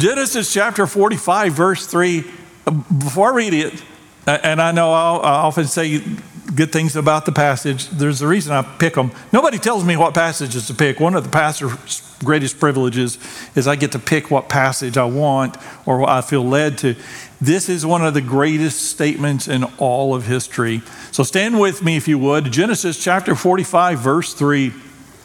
Genesis chapter 45, verse 3. Before I read it, and I know I often say good things about the passage. There's a reason I pick them. Nobody tells me what passages to pick. One of the pastor's greatest privileges is I get to pick what passage I want or what I feel led to. This is one of the greatest statements in all of history. So stand with me if you would. Genesis chapter 45, verse 3.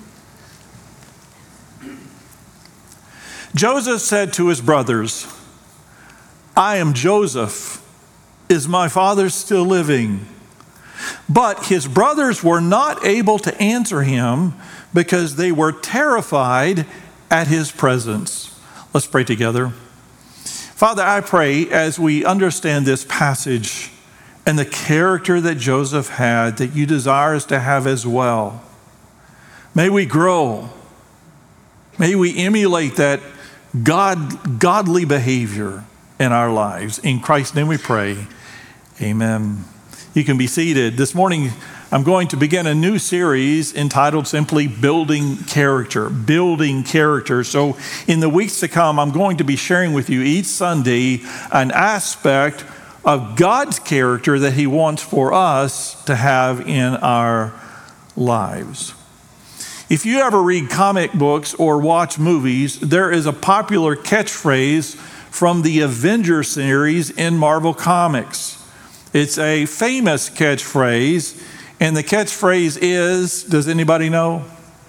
Joseph said to his brothers, I am Joseph. Is my father still living? But his brothers were not able to answer him because they were terrified at his presence. Let's pray together. Father, I pray as we understand this passage and the character that Joseph had, that you desire us to have as well. May we grow. May we emulate that godly behavior in our lives. In Christ's name we pray. Amen. You can be seated. This morning, I'm going to begin a new series entitled simply Building Character. Building Character. So in the weeks to come, I'm going to be sharing with you each Sunday an aspect of God's character that He wants for us to have in our lives. If you ever read comic books or watch movies, there is a popular catchphrase from the Avengers series in Marvel Comics. It's a famous catchphrase, and the catchphrase is, does anybody know?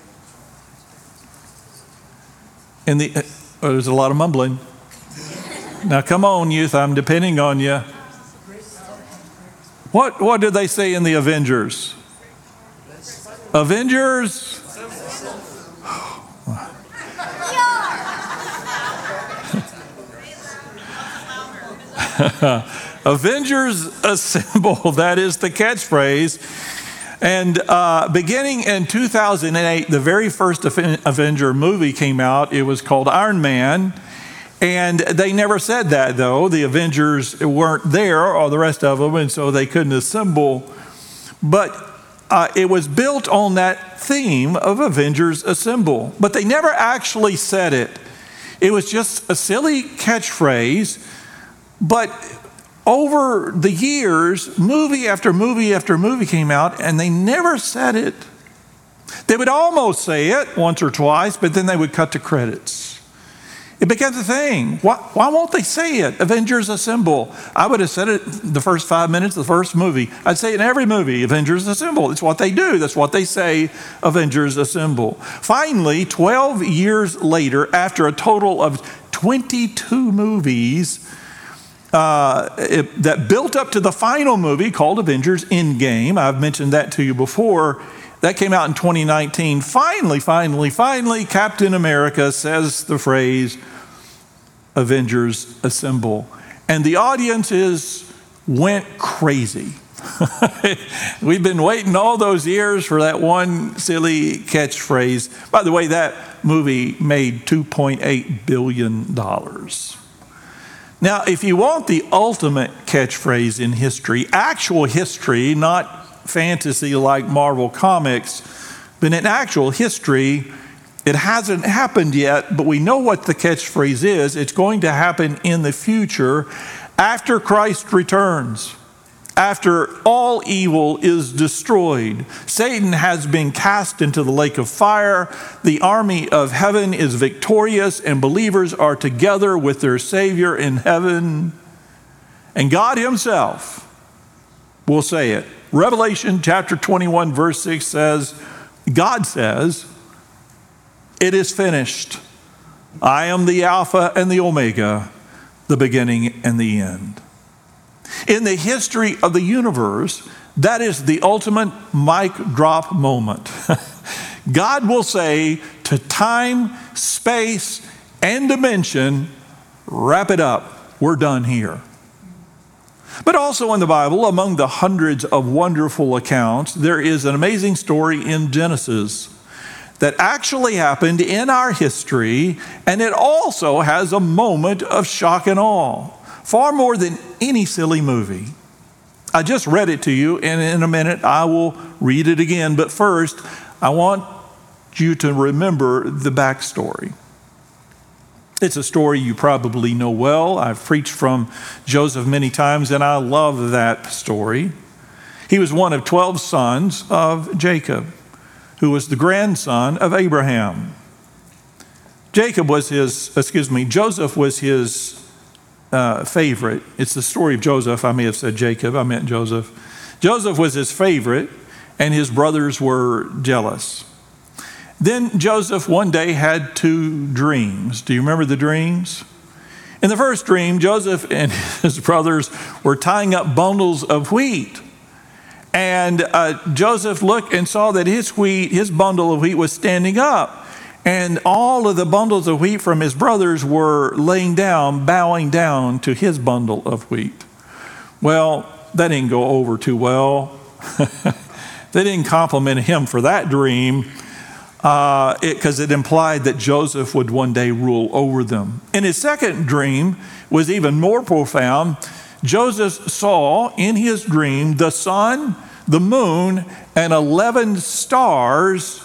There's a lot of mumbling. Now come on, youth, I'm depending on you. What did they say in the Avengers? Avengers? Avengers Assemble, that is the catchphrase. And beginning in 2008, the very first Avenger movie came out. It was called Iron Man. And they never said that, though. The Avengers weren't there, or the rest of them, and so they couldn't assemble. But it was built on that theme of Avengers Assemble. But they never actually said it. It was just a silly catchphrase. But over the years, movie after movie after movie came out, and they never said it. They would almost say it once or twice, but then they would cut to credits. It becomes a thing. Why won't they say it? Avengers Assemble. I would have said it the first 5 minutes of the first movie. I'd say it in every movie, Avengers Assemble. It's what they do. That's what they say, Avengers Assemble. Finally, 12 years later, after a total of 22 movies, that built up to the final movie called Avengers Endgame. I've mentioned that to you before. That came out in 2019. Finally, Captain America says the phrase, Avengers Assemble. And the audiences went crazy. We've been waiting all those years for that one silly catchphrase. By the way, that movie made $2.8 billion. Now, if you want the ultimate catchphrase in history, actual history, not fantasy like Marvel Comics, but in actual history, it hasn't happened yet, but we know what the catchphrase is. It's going to happen in the future after Christ returns. After all evil is destroyed, Satan has been cast into the lake of fire, the army of heaven is victorious, and believers are together with their Savior in heaven. And God Himself will say it. Revelation chapter 21, verse 6 says, God says, it is finished. I am the Alpha and the Omega, the beginning and the end. In the history of the universe, that is the ultimate mic drop moment. God will say to time, space, and dimension, wrap it up. We're done here. But also in the Bible, among the hundreds of wonderful accounts, there is an amazing story in Genesis that actually happened in our history, and it also has a moment of shock and awe. Far more than any silly movie. I just read it to you, and in a minute I will read it again. But first, I want you to remember the backstory. It's a story you probably know well. I've preached from Joseph many times, and I love that story. He was one of 12 sons of Jacob, who was the grandson of Abraham. Joseph was his favorite. It's the story of Joseph. I may have said Jacob. I meant Joseph. Joseph was his favorite, and his brothers were jealous. Then Joseph one day had 2 dreams. Do you remember the dreams? In the first dream, Joseph and his brothers were tying up bundles of wheat. And Joseph looked and saw that his bundle of wheat was standing up. And all of the bundles of wheat from his brothers were laying down, bowing down to his bundle of wheat. Well, that didn't go over too well. They didn't compliment him for that dream because it implied that Joseph would one day rule over them. And his second dream was even more profound. Joseph saw in his dream the sun, the moon, and 11 stars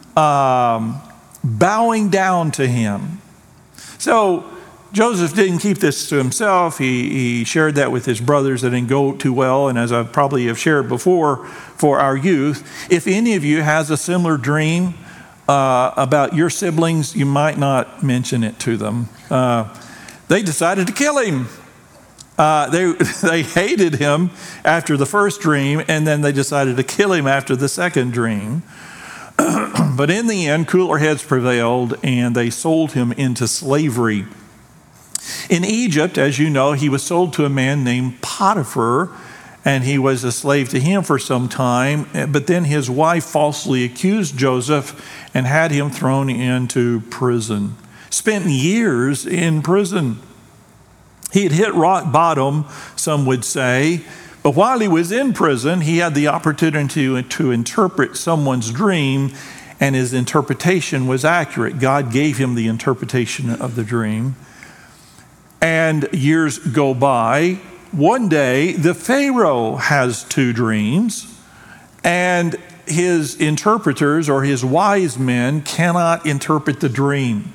bowing down to him. So Joseph didn't keep this to himself. He shared that with his brothers. That didn't go too well. And as I probably have shared before for our youth, if any of you has a similar dream about your siblings, you might not mention it to them. They decided to kill him. They hated him after the first dream, and then they decided to kill him after the second dream. But in the end, cooler heads prevailed, and they sold him into slavery. In Egypt, as you know, he was sold to a man named Potiphar, and he was a slave to him for some time. But then his wife falsely accused Joseph and had him thrown into prison. Spent years in prison. He had hit rock bottom, some would say. But while he was in prison, he had the opportunity to interpret someone's dream, and his interpretation was accurate. God gave him the interpretation of the dream. And years go by. One day, the Pharaoh has 2 dreams, and his interpreters or his wise men cannot interpret the dream.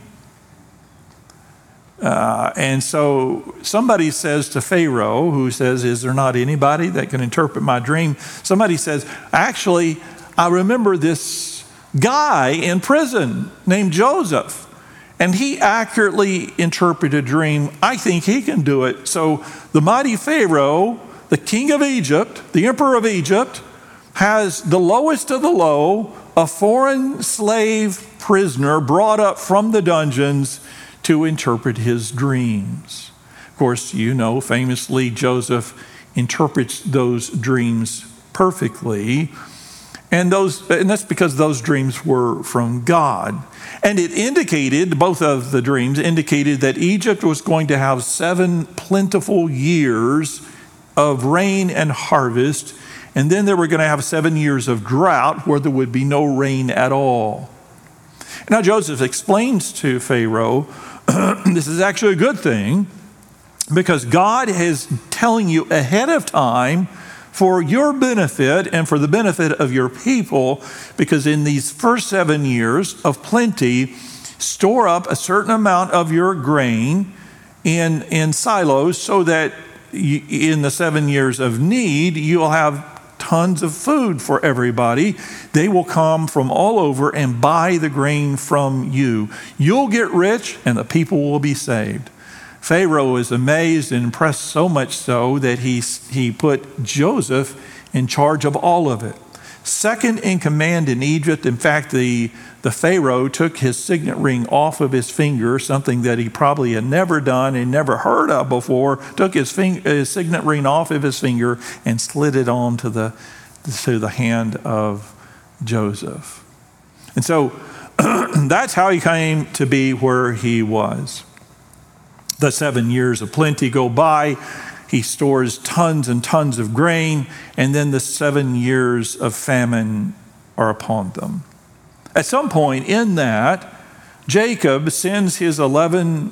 And so somebody says to Pharaoh, who says, "Is there not anybody that can interpret my dream?" Somebody says, "Actually, I remember this guy in prison named Joseph, and he accurately interpreted a dream. I think he can do it." So the mighty Pharaoh, the king of Egypt, the emperor of Egypt, has the lowest of the low, a foreign slave prisoner brought up from the dungeons to interpret his dreams. Of course, you know, famously, Joseph interprets those dreams perfectly. And that's because those dreams were from God. And it indicated, both of the dreams indicated that Egypt was going to have 7 plentiful years of rain and harvest. And then they were going to have 7 years of drought where there would be no rain at all. Now Joseph explains to Pharaoh, this is actually a good thing because God is telling you ahead of time for your benefit and for the benefit of your people, because in these first 7 years of plenty, store up a certain amount of your grain in silos so that in the 7 years of need, you'll have tons of food for everybody. They will come from all over and buy the grain from you. You'll get rich and the people will be saved. Pharaoh is amazed and impressed, so much so that he put Joseph in charge of all of it. Second in command in Egypt. In fact, the Pharaoh took his signet ring off of his finger, something that he probably had never done and never heard of before, took his signet ring off of his finger and slid it on to the hand of Joseph. And so that's how he came to be where he was. The 7 years of plenty go by. He stores tons and tons of grain, and then the 7 years of famine are upon them. At some point in that, Jacob sends his 10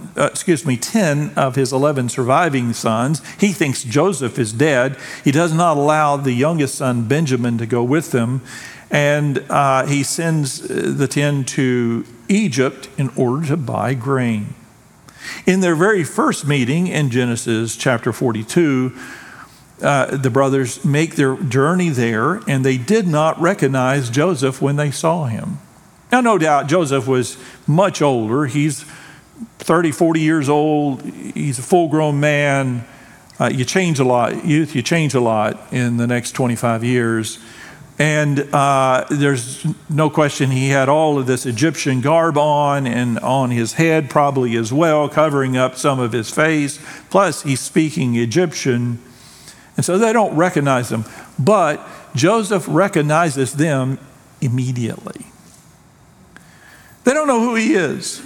of his 11 surviving sons. He thinks Joseph is dead. He does not allow the youngest son, Benjamin, to go with them. And he sends the 10 to Egypt in order to buy grain. In their very first meeting in Genesis chapter 42, the brothers make their journey there, and they did not recognize Joseph when they saw him. Now, no doubt Joseph was much older. He's 30, 40 years old. He's a full-grown man. You change a lot. Youth, you change a lot in the next 25 years. And there's no question he had all of this Egyptian garb on and on his head probably as well, covering up some of his face. Plus, he's speaking Egyptian. And so they don't recognize him. But Joseph recognizes them immediately. They don't know who he is,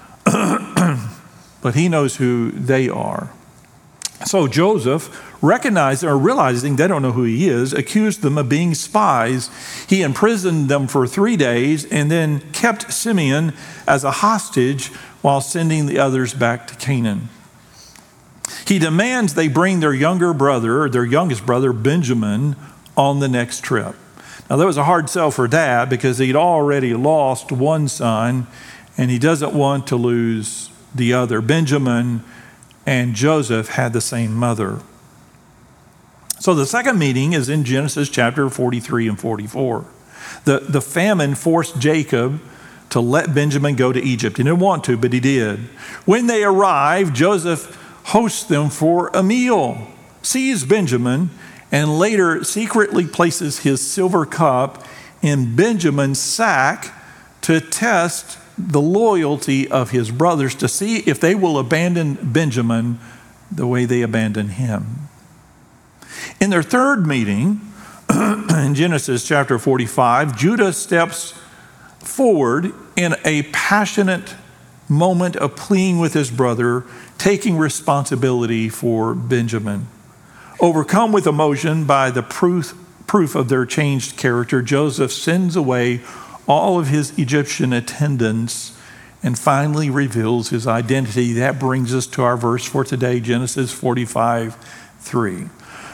but he knows who they are. So Joseph, realizing they don't know who he is, accused them of being spies. He imprisoned them for 3 days and then kept Simeon as a hostage while sending the others back to Canaan. He demands they bring their youngest brother, Benjamin, on the next trip. Now, that was a hard sell for Dad because he'd already lost one son, and he doesn't want to lose the other. Benjamin and Joseph had the same mother. So the second meeting is in Genesis chapter 43 and 44. The famine forced Jacob to let Benjamin go to Egypt. He didn't want to, but he did. When they arrived, Joseph hosts them for a meal, sees Benjamin, and later secretly places his silver cup in Benjamin's sack to test the loyalty of his brothers, to see if they will abandon Benjamin the way they abandoned him. In their third meeting, in Genesis chapter 45, Judah steps forward in a passionate moment of pleading with his brother, taking responsibility for Benjamin. Overcome with emotion by the proof of their changed character, Joseph sends away all of his Egyptian attendants and finally reveals his identity. That brings us to our verse for today, Genesis 45:3.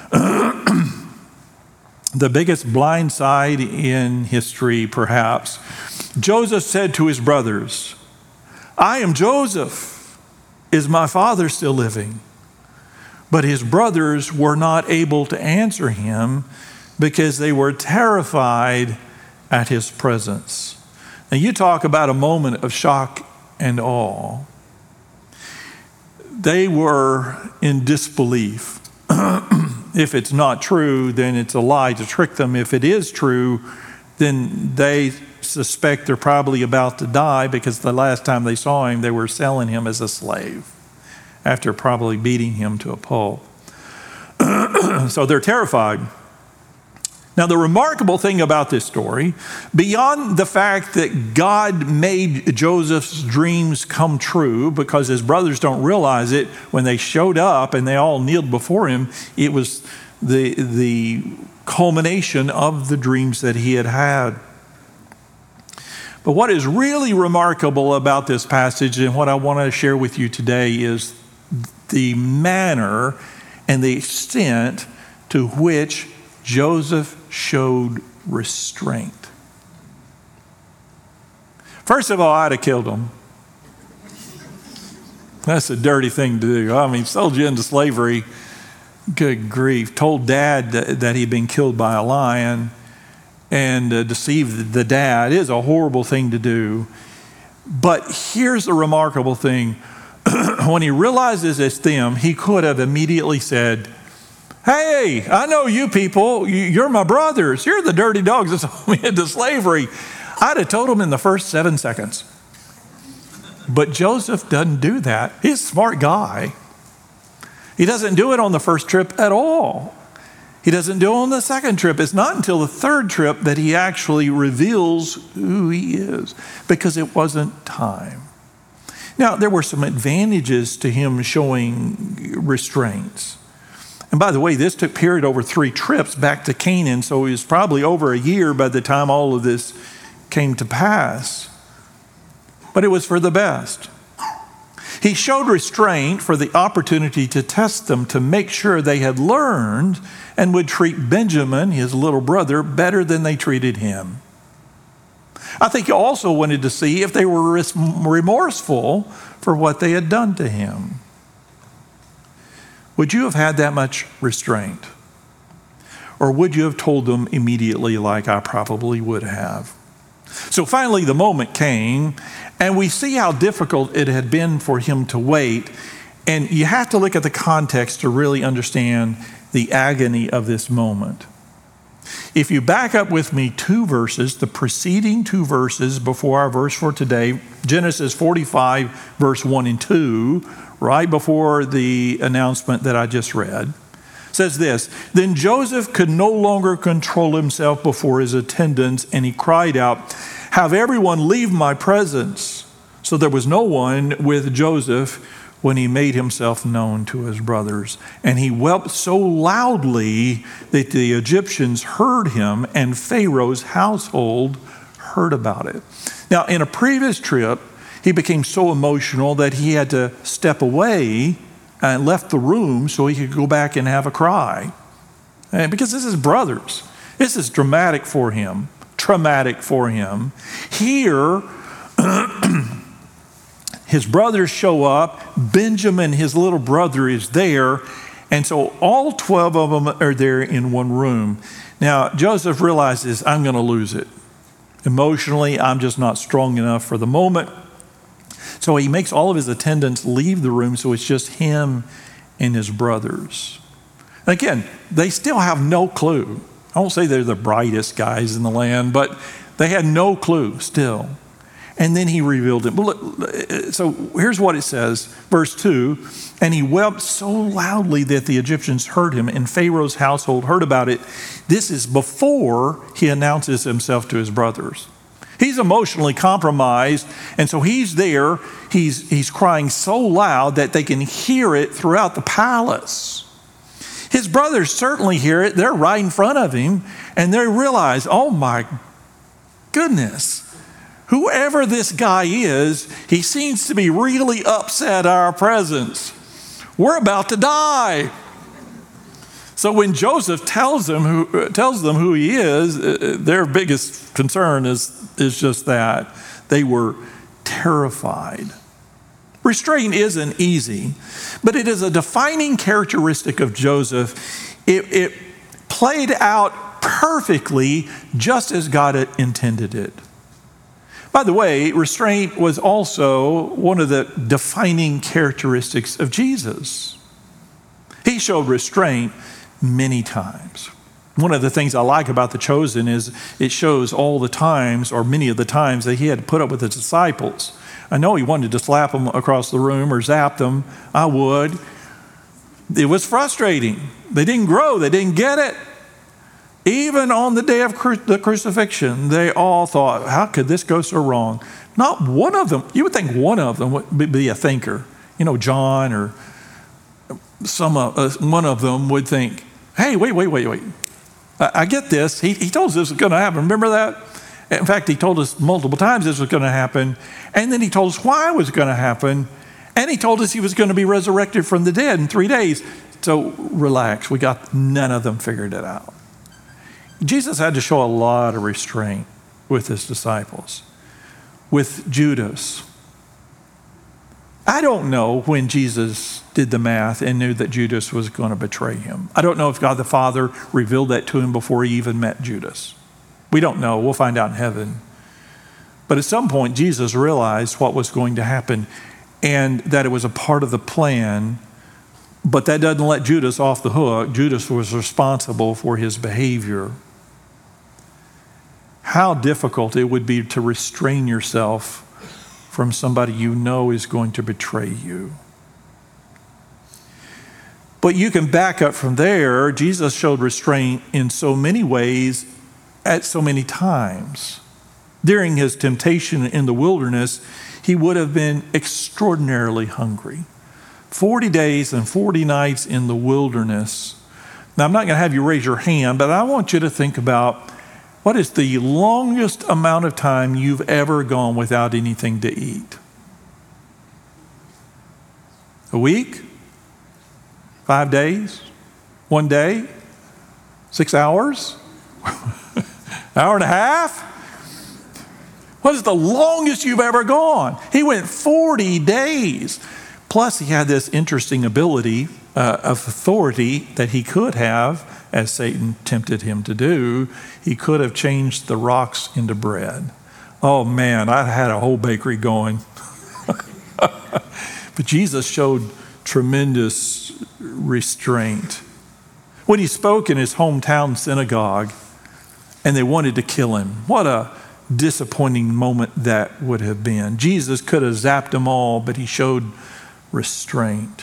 The biggest blind side in history, perhaps. Joseph said to his brothers, "I am Joseph. Is my father still living?" But his brothers were not able to answer him because they were terrified at his presence. Now, you talk about a moment of shock and awe. They were in disbelief. If it's not true, then it's a lie to trick them. If it is true, then they suspect they're probably about to die, because the last time they saw him, they were selling him as a slave after probably beating him to a pulp. So they're terrified. Now, the remarkable thing about this story, beyond the fact that God made Joseph's dreams come true, because his brothers don't realize it, when they showed up and they all kneeled before him, it was the culmination of the dreams that he had had. But what is really remarkable about this passage, and what I want to share with you today, is the manner and the extent to which Joseph showed restraint. First of all, I'd have killed him. That's a dirty thing to do. I mean, sold you into slavery. Good grief. Told Dad that he'd been killed by a lion, and deceived the dad. It is a horrible thing to do. But here's the remarkable thing. When he realizes it's them, he could have immediately said, "Hey, I know you people. You're my brothers. You're the dirty dogs that sold me into slavery." I'd have told him in the first 7 seconds. But Joseph doesn't do that. He's a smart guy. He doesn't do it on the first trip at all. He doesn't do it on the second trip. It's not until the third trip that he actually reveals who he is, because it wasn't time. Now, there were some advantages to him showing restraints. And by the way, this took period over 3 trips back to Canaan, so it was probably over a year by the time all of this came to pass. But it was for the best. He showed restraint for the opportunity to test them, to make sure they had learned and would treat Benjamin, his little brother, better than they treated him. I think he also wanted to see if they were remorseful for what they had done to him. Would you have had that much restraint? Or would you have told them immediately like I probably would have? So finally the moment came, and we see how difficult it had been for him to wait. And you have to look at the context to really understand the agony of this moment. If you back up with me 2 verses, the preceding 2 verses before our verse for today, Genesis 45, verse 1 and 2, right before the announcement that I just read, says this: Then Joseph could no longer control himself before his attendants, and he cried out, "Have everyone leave my presence." So there was no one with Joseph when he made himself known to his brothers. And he wept so loudly that the Egyptians heard him, and Pharaoh's household heard about it. Now, in a previous trip, he became so emotional that he had to step away and left the room so he could go back and have a cry. And because this is brothers. This is dramatic for him, traumatic for him. Here, his brothers show up. Benjamin, his little brother, is there. And so all 12 of them are there in one room. Now, Joseph realizes, I'm going to lose it. Emotionally, I'm just not strong enough for the moment. So he makes all of his attendants leave the room, so it's just him and his brothers. Again, they still have no clue. I won't say they're the brightest guys in the land, but they had no clue still. And then he revealed it. But look, so here's what it says, verse 2. And he wept so loudly that the Egyptians heard him, and Pharaoh's household heard about it. This is before he announces himself to his brothers. He's emotionally compromised, and so he's there. He's crying so loud that they can hear it throughout the palace. His brothers certainly hear it. They're right in front of him, and they realize, oh my goodness, whoever this guy is, he seems to be really upset at our presence. We're about to die. So when Joseph tells them who he is, their biggest concern is just that. They were terrified. Restraint isn't easy, but it is a defining characteristic of Joseph. It played out perfectly just as God had intended it. By the way, restraint was also one of the defining characteristics of Jesus. He showed restraint many times. One of the things I like about The Chosen is it shows all the times, or many of the times, that he had to put up with his disciples. I know he wanted to slap them across the room or zap them. I would. It was frustrating. They didn't grow. They didn't get it. Even on the day of the crucifixion, they all thought, how could this go so wrong? Not one of them. You would think one of them would be a thinker. You know, John or one of them would think, hey, wait. I get this. He told us this was going to happen. Remember that? In fact, he told us multiple times this was going to happen. And then he told us why it was going to happen. And he told us he was going to be resurrected from the dead in 3 days. So relax. We got none of them figured it out. Jesus had to show a lot of restraint with his disciples. With Judas, I don't know when Jesus did the math and knew that Judas was going to betray him. I don't know if God the Father revealed that to him before he even met Judas. We don't know. We'll find out in heaven. But at some point, Jesus realized what was going to happen and that it was a part of the plan. But that doesn't let Judas off the hook. Judas was responsible for his behavior. How difficult it would be to restrain yourself from somebody you know is going to betray you. But you can back up from there. Jesus showed restraint in so many ways at so many times. During his temptation in the wilderness, he would have been extraordinarily hungry. 40 days and 40 nights in the wilderness. Now, I'm not going to have you raise your hand, but I want you to think about what is the longest amount of time you've ever gone without anything to eat? A week? 5 days? 1 day? 6 hours? Hour and a half? What is the longest you've ever gone? He went 40 days. Plus, he had this interesting ability of authority that he could have, as Satan tempted him to do. He could have changed the rocks into bread. Oh man, I had a whole bakery going. But Jesus showed tremendous restraint. When he spoke in his hometown synagogue and they wanted to kill him, what a disappointing moment that would have been. Jesus could have zapped them all, but he showed restraint.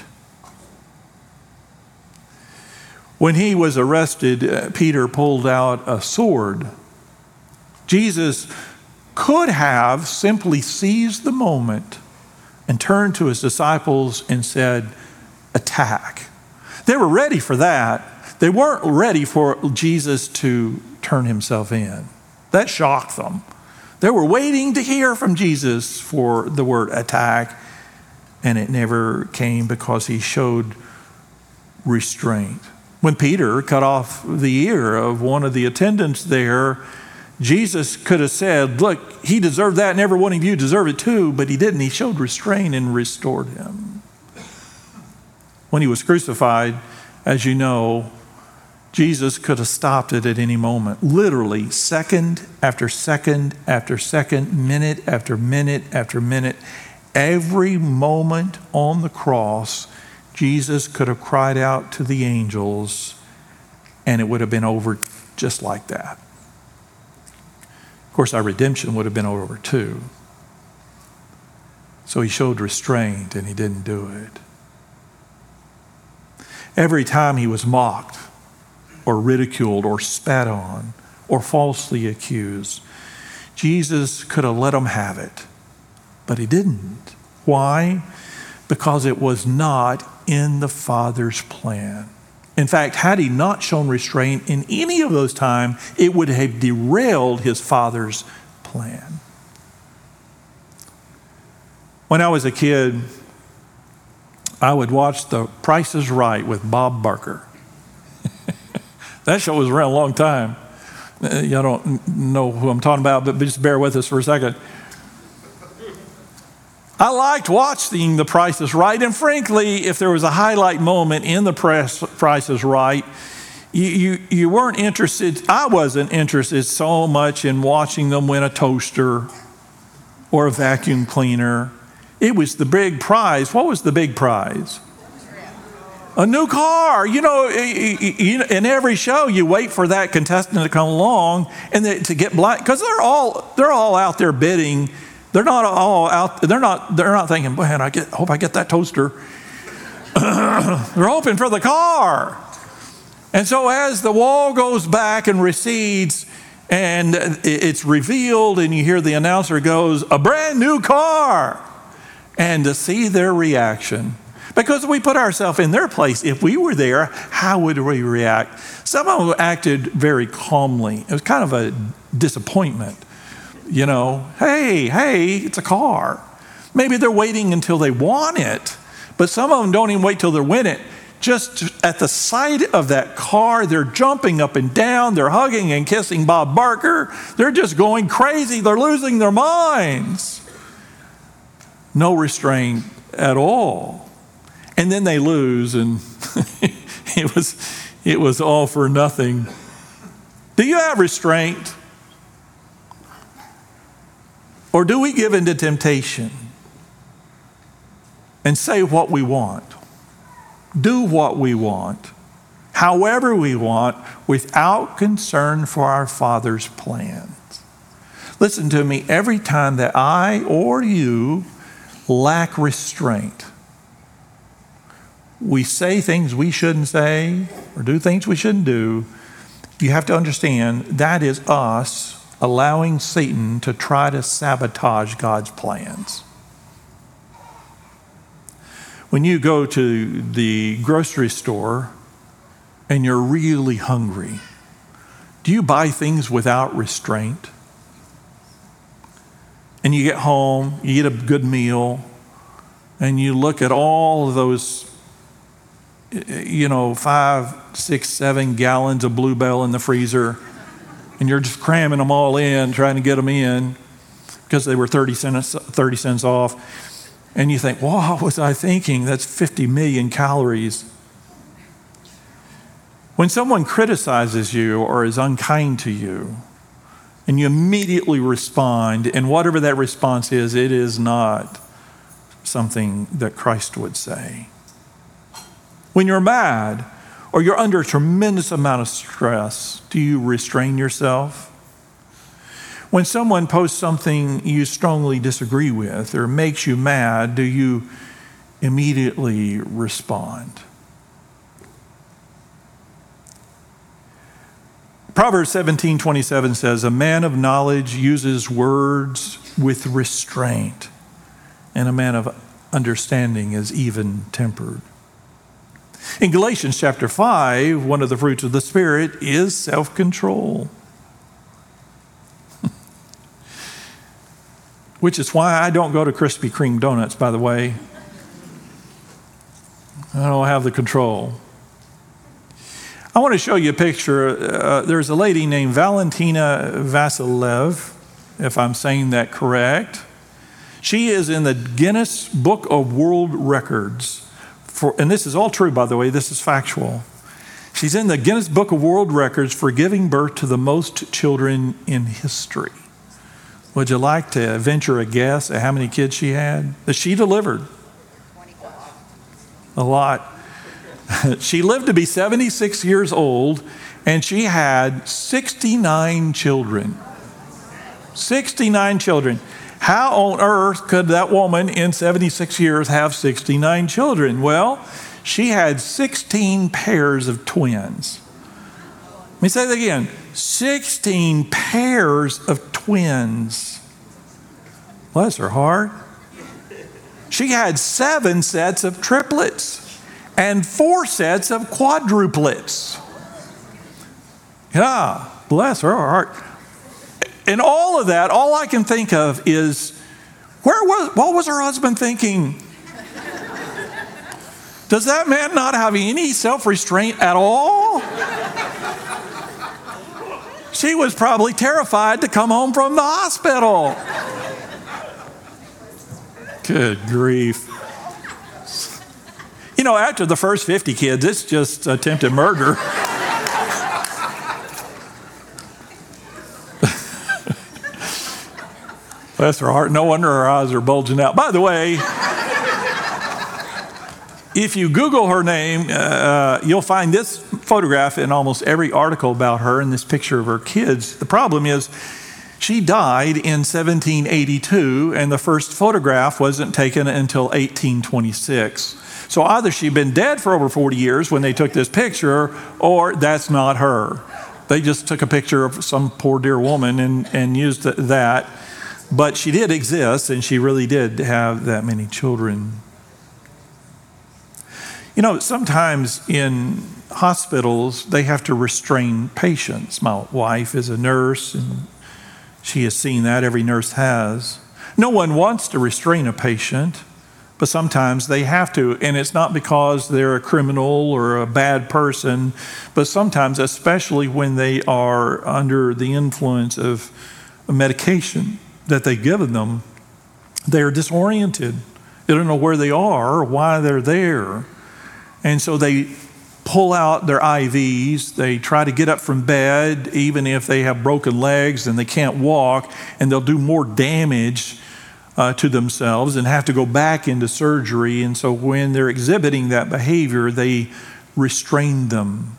When he was arrested, Peter pulled out a sword. Jesus could have simply seized the moment and turned to his disciples and said, attack. They were ready for that. They weren't ready for Jesus to turn himself in. That shocked them. They were waiting to hear from Jesus for the word attack, and it never came because he showed restraint. When Peter cut off the ear of one of the attendants there, Jesus could have said, look, he deserved that and every one of you deserve it too, but he didn't. He showed restraint and restored him. When he was crucified, as you know, Jesus could have stopped it at any moment. Literally, second after second after second, minute after minute after minute, every moment on the cross, Jesus could have cried out to the angels and it would have been over just like that. Of course, our redemption would have been over too. So he showed restraint and he didn't do it. Every time he was mocked or ridiculed or spat on or falsely accused, Jesus could have let him have it, but he didn't. Why? Because it was not in the Father's plan. In fact, had he not shown restraint in any of those times, it would have derailed his Father's plan. When I was a kid, I would watch The Price is Right with Bob Barker. That show was around a long time. Y'all don't know who I'm talking about, but just bear with us for a second. I liked watching The Price is Right, and frankly, if there was a highlight moment in The Price is Right, you weren't interested. I wasn't interested so much in watching them win a toaster or a vacuum cleaner. It was the big prize. What was the big prize? A new car. You know, in every show, you wait for that contestant to come along and to get blind, because they're all out there bidding. They're not all out. They're not thinking, man, hope I get that toaster. They're hoping for the car. And so as the wall goes back and recedes, and it's revealed, and you hear the announcer goes, a brand new car, and to see their reaction. Because we put ourselves in their place. If we were there, how would we react? Some of them acted very calmly. It was kind of a disappointment. You know, hey, it's a car. Maybe they're waiting until they want it. But some of them don't even wait till they win it. Just at the sight of that car, they're jumping up and down. They're hugging and kissing Bob Barker. They're just going crazy. They're losing their minds. No restraint at all. And then they lose, and it was all for nothing. Do you have restraint? Or do we give in to temptation and say what we want, do what we want, however we want, without concern for our Father's plans? Listen to me, every time that I or you lack restraint, we say things we shouldn't say or do things we shouldn't do, you have to understand that is us allowing Satan to try to sabotage God's plans. When you go to the grocery store and you're really hungry, do you buy things without restraint? And you get home, you eat a good meal, and you look at all of those 5, 6, 7 gallons of Blue Bell in the freezer, and you're just cramming them all in, trying to get them in. because they were 30 cents off. And you think, well, what was I thinking? That's 50 million calories. When someone criticizes you or is unkind to you, and you immediately respond, and whatever that response is, it is not something that Christ would say. When you're mad or you're under a tremendous amount of stress, do you restrain yourself? When someone posts something you strongly disagree with or makes you mad, do you immediately respond? Proverbs 17:27 says, a man of knowledge uses words with restraint, and a man of understanding is even-tempered. In Galatians chapter 5, one of the fruits of the Spirit is self-control. Which is why I don't go to Krispy Kreme donuts, by the way. I don't have the control. I want to show you a picture. There's a lady named Valentina Vasilev, if I'm saying that correct. She is in the Guinness Book of World Records. And this is all true, by the way. This is factual. She's in the Guinness Book of World Records for giving birth to the most children in history. Would you like to venture a guess at how many kids she had? That she delivered? A lot. She lived to be 76 years old, and she had 69 children. 69 children. How on earth could that woman in 76 years have 69 children? Well, she had 16 pairs of twins. Let me say that again. 16 pairs of twins. Bless her heart. She had 7 sets of triplets and 4 sets of quadruplets. Yeah, bless her heart. And all of that, all I can think of is, what was her husband thinking? Does that man not have any self-restraint at all? She was probably terrified to come home from the hospital. Good grief. You know, after the first 50 kids, it's just attempted murder. Bless her heart. No wonder her eyes are bulging out. By the way, if you Google her name, you'll find this photograph in almost every article about her and this picture of her kids. The problem is she died in 1782, and the first photograph wasn't taken until 1826. So either she'd been dead for over 40 years when they took this picture, or that's not her. They just took a picture of some poor dear woman and used that. But she did exist, and she really did have that many children. You know, sometimes in hospitals, they have to restrain patients. My wife is a nurse, and she has seen that. Every nurse has. No one wants to restrain a patient, but sometimes they have to. And it's not because they're a criminal or a bad person, but sometimes, especially when they are under the influence of a medication that they've given them, they're disoriented. They don't know where they are or why they're there. And so they pull out their IVs. They try to get up from bed, even if they have broken legs and they can't walk, and they'll do more damage to themselves and have to go back into surgery. And so when they're exhibiting that behavior, they restrain them.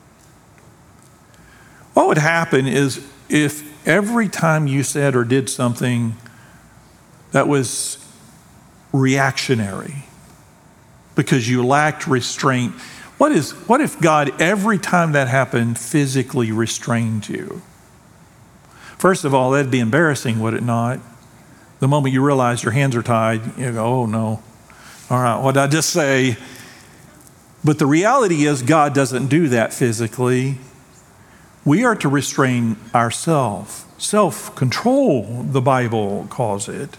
What would happen is if every time you said or did something that was reactionary because you lacked restraint, what if God, every time that happened, physically restrained you? First of all, that'd be embarrassing, would it not? The moment you realize your hands are tied, you go, oh no. All right, what did I just say? But the reality is God doesn't do that physically. We are to restrain ourselves. Self-control, the Bible calls it.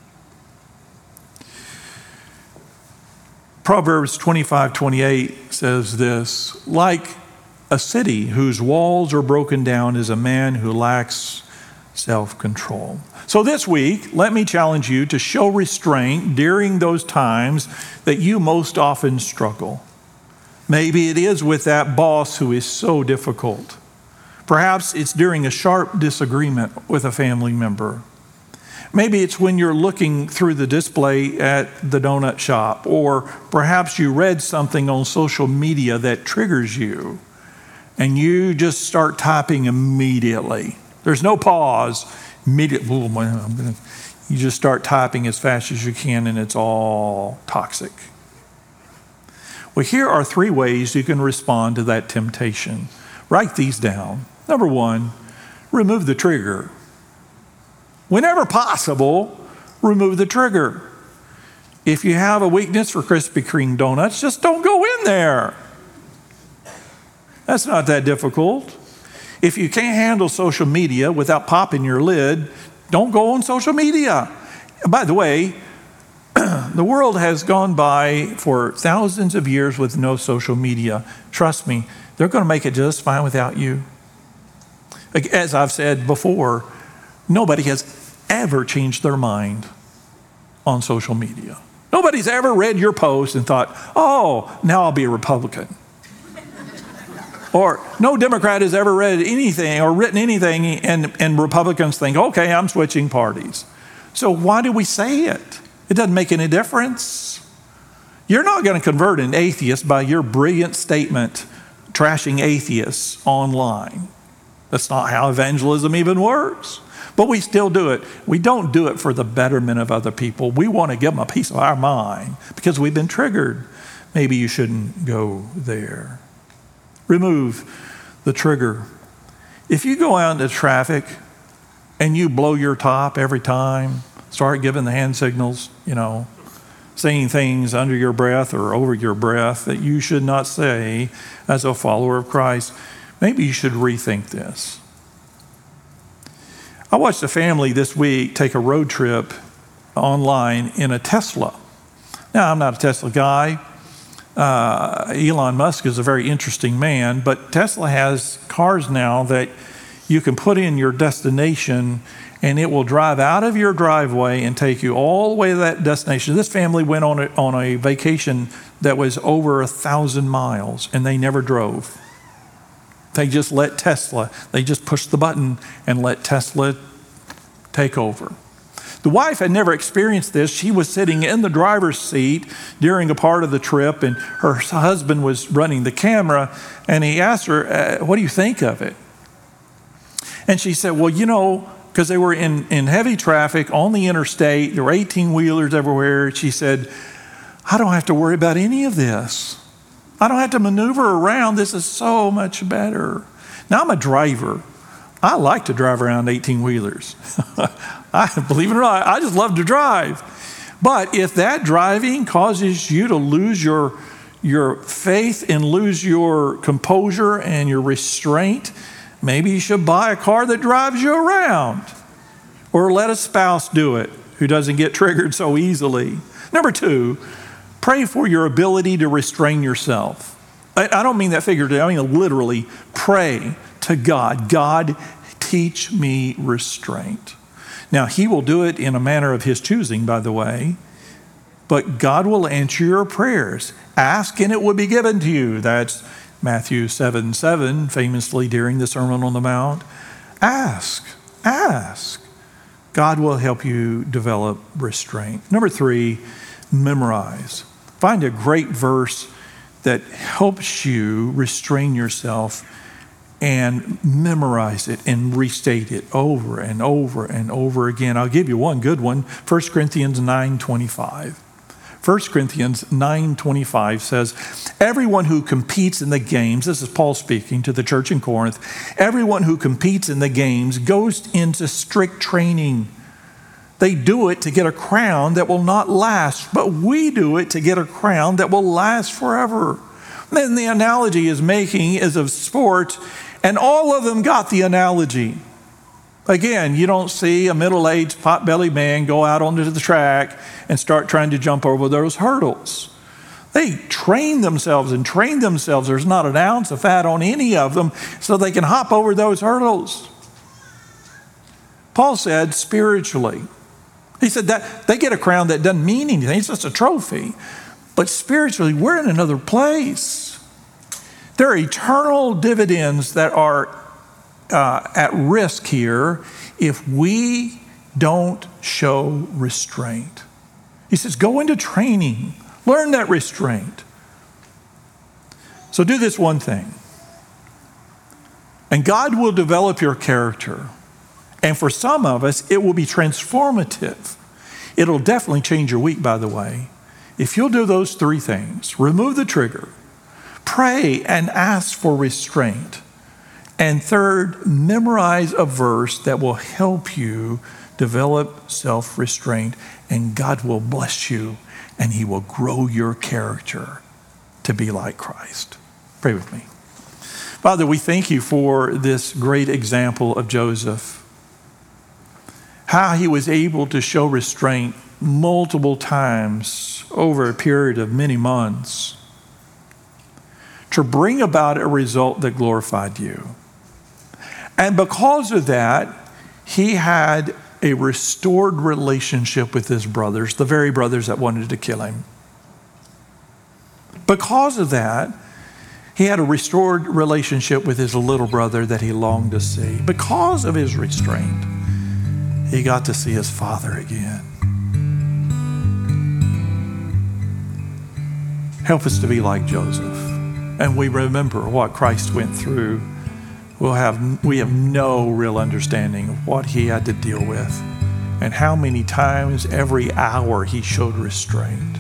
Proverbs 25:28 says this, like a city whose walls are broken down is a man who lacks self-control. So this week, let me challenge you to show restraint during those times that you most often struggle. Maybe it is with that boss who is so difficult. Perhaps it's during a sharp disagreement with a family member. Maybe it's when you're looking through the display at the donut shop, or perhaps you read something on social media that triggers you, and you just start typing immediately. There's no pause. Immediately, you just start typing as fast as you can, and it's all toxic. Well, here are 3 ways you can respond to that temptation. Write these down. Number 1, remove the trigger. Whenever possible, remove the trigger. If you have a weakness for Krispy Kreme donuts, just don't go in there. That's not that difficult. If you can't handle social media without popping your lid, don't go on social media. By the way, the world has gone by for thousands of years with no social media. Trust me, they're going to make it just fine without you. As I've said before, nobody has ever changed their mind on social media. Nobody's ever read your post and thought, oh, now I'll be a Republican. Or no Democrat has ever read anything or written anything and Republicans think, okay, I'm switching parties. So why do we say it? It doesn't make any difference. You're not going to convert an atheist by your brilliant statement trashing atheists online. That's not how evangelism even works. But we still do it. We don't do it for the betterment of other people. We want to give them a piece of our mind because we've been triggered. Maybe you shouldn't go there. Remove the trigger. If you go out into traffic and you blow your top every time, start giving the hand signals, saying things under your breath or over your breath that you should not say as a follower of Christ, maybe you should rethink this. I watched a family this week take a road trip online in a Tesla. Now, I'm not a Tesla guy. Elon Musk is a very interesting man, but Tesla has cars now that you can put in your destination and it will drive out of your driveway and take you all the way to that destination. This family went on a vacation that was over 1,000 miles and they never drove. They just they just pushed the button and let Tesla take over. The wife had never experienced this. She was sitting in the driver's seat during a part of the trip, and her husband was running the camera, and he asked her, what do you think of it? And she said, well, because they were in heavy traffic on the interstate, there were 18-wheelers everywhere. She said, I don't have to worry about any of this. I don't have to maneuver around. This is so much better. Now, I'm a driver. I like to drive around 18-wheelers. Believe it or not, I just love to drive. But if that driving causes you to lose your faith and lose your composure and your restraint, maybe you should buy a car that drives you around. Or let a spouse do it who doesn't get triggered so easily. Number 2, pray for your ability to restrain yourself. I don't mean that figuratively, I mean literally. Pray to God. God, teach me restraint. Now, he will do it in a manner of his choosing, by the way, but God will answer your prayers. Ask and it will be given to you. That's Matthew 7:7, famously during the Sermon on the Mount. Ask. God will help you develop restraint. Number 3, memorize. Find a great verse that helps you restrain yourself and memorize it and restate it over and over and over again. I'll give you one good one, 1 Corinthians 9:25. 1 Corinthians 9:25 says, everyone who competes in the games, this is Paul speaking to the church in Corinth, everyone who competes in the games goes into strict training. They do it to get a crown that will not last, but we do it to get a crown that will last forever. Then the analogy is of sport, and all of them got the analogy. Again, you don't see a middle-aged pot-bellied man go out onto the track and start trying to jump over those hurdles. They train themselves. There's not an ounce of fat on any of them so they can hop over those hurdles. Paul said spiritually. He said that they get a crown that doesn't mean anything. It's just a trophy. But spiritually, we're in another place. There are eternal dividends that are at risk here if we don't show restraint. He says, go into training. Learn that restraint. So do this one thing. And God will develop your character. And for some of us, it will be transformative. It'll definitely change your week, by the way. If you'll do those three things, remove the trigger, pray and ask for restraint, and third, memorize a verse that will help you develop self-restraint, and God will bless you, and he will grow your character to be like Christ. Pray with me. Father, we thank you for this great example of Joseph, how he was able to show restraint multiple times over a period of many months to bring about a result that glorified you. And because of that, he had a restored relationship with his brothers, the very brothers that wanted to kill him. Because of that, he had a restored relationship with his little brother that he longed to see. Because of his restraint, he got to see his father again. Help us to be like Joseph. And we remember what Christ went through. We have no real understanding of what he had to deal with and how many times every hour he showed restraint.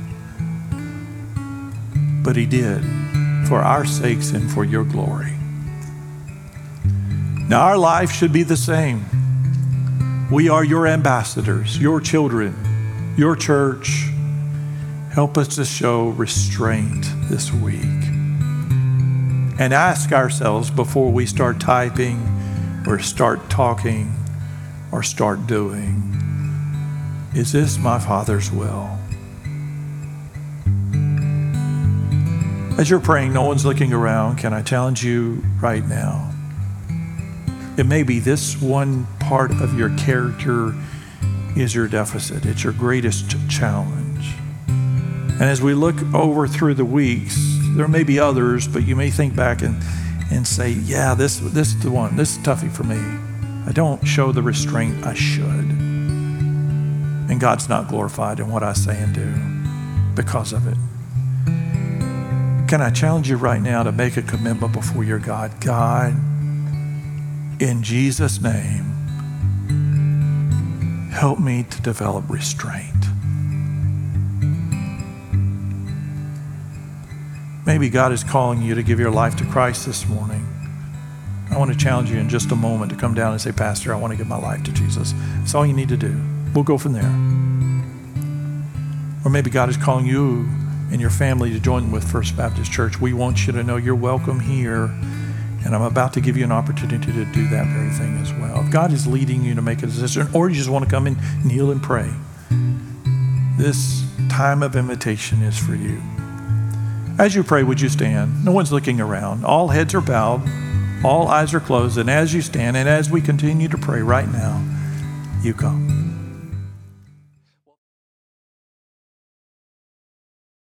But he did for our sakes and for your glory. Now our life should be the same. We are your ambassadors, your children, your church. Help us to show restraint this week. And ask ourselves before we start typing or start talking or start doing, is this my Father's will? As you're praying, no one's looking around. Can I challenge you right now? It may be this one part of your character is your deficit. It's your greatest challenge. And as we look over through the weeks, there may be others, but you may think back and say, yeah, this is the one. This is toughie for me. I don't show the restraint I should. And God's not glorified in what I say and do because of it. Can I challenge you right now to make a commitment before your God? God, in Jesus' name, help me to develop restraint. Maybe God is calling you to give your life to Christ this morning. I want to challenge you in just a moment to come down and say, Pastor, I want to give my life to Jesus. That's all you need to do. We'll go from there. Or maybe God is calling you and your family to join with First Baptist Church. We want you to know you're welcome here, and I'm about to give you an opportunity to do that very thing as well. If God is leading you to make a decision, or you just want to come and kneel and pray, this time of invitation is for you. As you pray, would you stand? No one's looking around. All heads are bowed. All eyes are closed. And as you stand and as we continue to pray right now, you come.